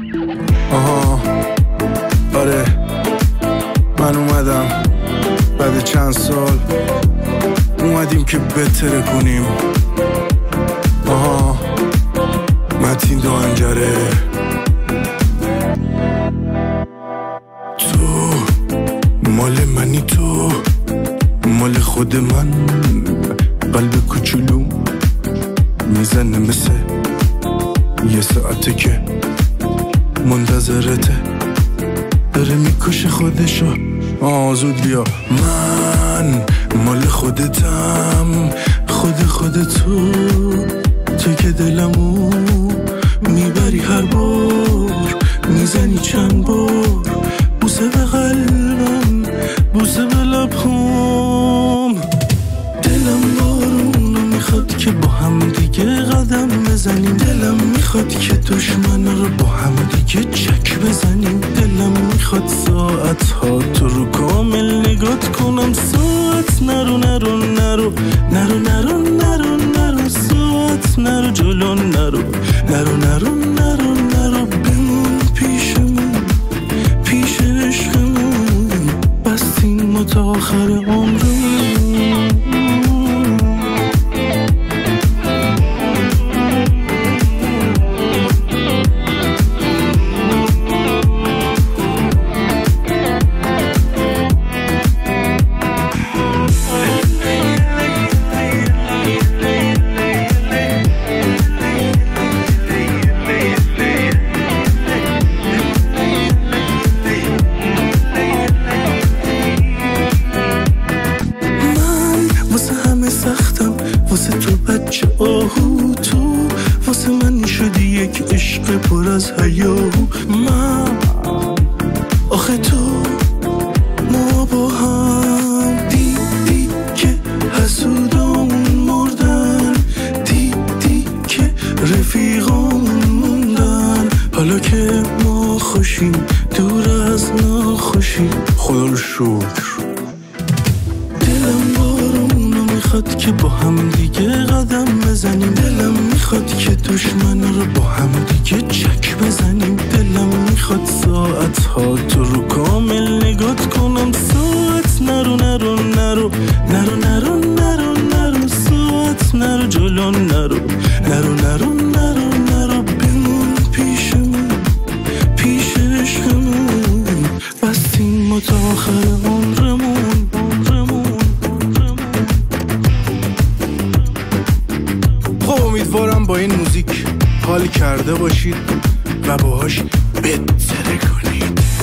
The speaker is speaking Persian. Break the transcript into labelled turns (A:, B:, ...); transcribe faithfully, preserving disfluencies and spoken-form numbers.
A: آها آره من اومدم بعد چند سال، اومدیم که بهتره کنیم. آها متین دو انجره. تو مال منی، تو مال خود من. قلب کوچولو میزنه مثل یه ساعته که منتظرته، داره میکشه خودشو. آه زود بیا. من مال خودتم، خود خودتو، تو که دلمو میبری هر بار، میزنی چند بار، بوسه به قلبم، بوسه به لبخم. دلم بارونو میخواد که با هم دیگه قدم بزنیم، دلم میخواد که دشمن رو با هم دیگه چک بزنیم، دلم میخواد ساعت ها تو رو کامل نگات کنم. ساعت نرو نرو نرو نرو نرو نرو نرو ساعت نرو جلو نرو نرو نرو نرو نرو بمون پیشمون، پیش عشقمون، بستیم ما تا آخر عمرمون. پر از حیاهو من آخه تو ما با هم دیدی که حسودامون مردن، دیدی که رفیقامون موندن، حالا که ما خوشیم دور از ناخوشی. خدا رو شکر. دلم بارونو میخواد که با هم دیگه قدم بزنیم، دلم میخواد که دشمن رو با هم دیگه چک بزنیم، دلم میخواد ساعت ها تو رو کامل نگات کنم. ساعت نرو نرو نرو نرو نرو نرو نرو ساعت نرو جلو نرو نرو نرو نرو نرو بمون پیشمون، پیش عشقمون، بستیم ما تا آخر عمرمون. خب امیدوارم با این موزیک حال کرده باشید و باهاش بهتره کنید.